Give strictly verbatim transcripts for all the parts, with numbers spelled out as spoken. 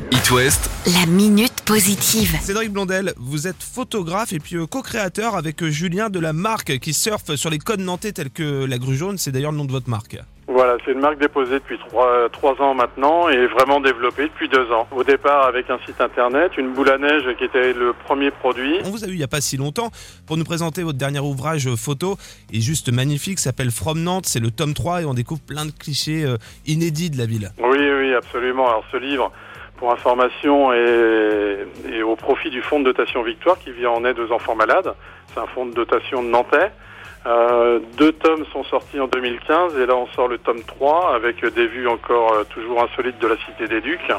It West, la minute positive. Cédric Blondel, vous êtes photographe et puis euh, co-créateur avec euh, Julien de la marque qui surfe sur les côtes nantais tels que la Grue Jaune. C'est d'ailleurs le nom de votre marque. Voilà, c'est une marque déposée depuis trois, trois ans maintenant et vraiment développée depuis deux ans. Au départ avec un site internet, une boule à neige qui était le premier produit. On vous a eu il n'y a pas si longtemps pour nous présenter votre dernier ouvrage photo et juste magnifique, s'appelle From Nantes, c'est le tome trois et on découvre plein de clichés euh, inédits de la ville. Oui, oui, absolument. Alors ce livre, pour information, est, est au profit du fonds de dotation Victoire qui vient en aide aux enfants malades. C'est un fonds de dotation de nantais. Euh, deux tomes sont sortis en deux mille quinze et là on sort le tome trois avec des vues encore euh, toujours insolites de la Cité des Ducs,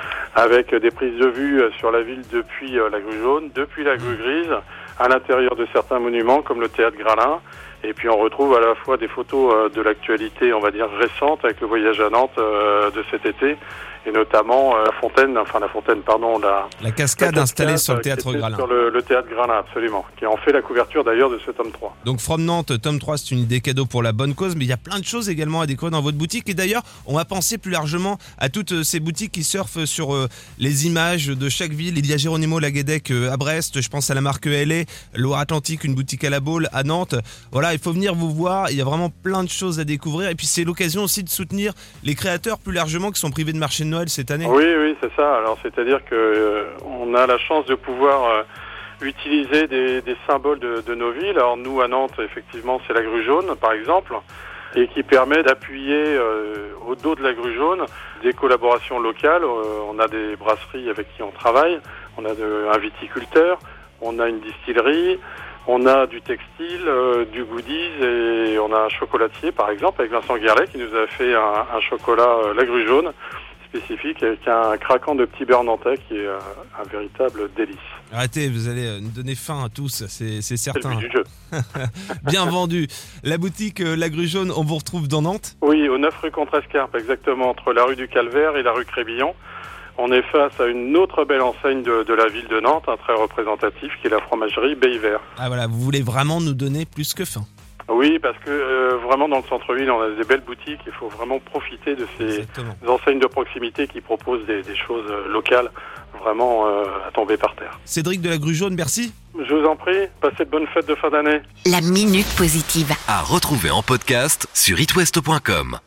avec des prises de vue sur la ville depuis euh, la Grue Jaune, depuis la Grue Grise, à l'intérieur de certains monuments comme le Théâtre Gralin. Et puis on retrouve à la fois des photos euh, de l'actualité, on va dire récente, avec le voyage à Nantes euh, de cet été, et notamment euh, la fontaine, enfin la fontaine, pardon, la, la cascade la installée cascade, sur le euh, Théâtre Gralin. Sur le, le Théâtre Gralin, absolument, qui en fait la couverture d'ailleurs de ce tome trois. Donc From Nantes, tome trois, c'est une idée cadeau pour la bonne cause, mais il y a plein de choses également à découvrir dans votre boutique. Et d'ailleurs, on va penser plus largement à toutes ces boutiques qui surfent sur euh, les images de chaque ville. Il y a Géronimo Laguedec euh, à Brest, je pense à la marque L A, Loire-Atlantique, une boutique à la Baule à Nantes. Voilà, il faut venir vous voir, il y a vraiment plein de choses à découvrir. Et puis c'est l'occasion aussi de soutenir les créateurs plus largement qui sont privés de marché de Noël cette année. Oui, oui, c'est ça. Alors c'est-à-dire que euh, on a la chance de pouvoir euh, utiliser des, des symboles de, de nos villes. Alors nous à Nantes, effectivement, c'est la Grue Jaune, par exemple, et qui permet d'appuyer euh, au dos de la Grue Jaune des collaborations locales. Euh, on a des brasseries avec qui on travaille, on a de, un viticulteur, on a une distillerie, on a du textile, euh, du goodies et on a un chocolatier, par exemple, avec Vincent Guerlet qui nous a fait un, un chocolat euh, la Grue Jaune spécifique avec un craquant de petit beurre nantais qui est euh, un véritable délice. Arrêtez, vous allez nous donner faim à tous, c'est, c'est certain. C'est le but du jeu. Bien vendu. La boutique euh, La Grue Jaune, on vous retrouve dans Nantes ? Oui, au neuf rue Contrescarpe, exactement, entre la rue du Calvaire et la rue Crébillon. On est face à une autre belle enseigne de, de la ville de Nantes, un très représentatif, qui est la fromagerie Beilvert. Ah voilà, vous voulez vraiment nous donner plus que faim. Oui, parce que euh, vraiment dans le centre-ville, on a des belles boutiques. Il faut vraiment profiter de ces Exactement. enseignes de proximité qui proposent des, des choses euh, locales vraiment euh, à tomber par terre. Cédric de la Grue Jaune, merci. Je vous en prie, passez de bonnes fêtes de fin d'année. La minute positive. à retrouver en podcast sur it west point com.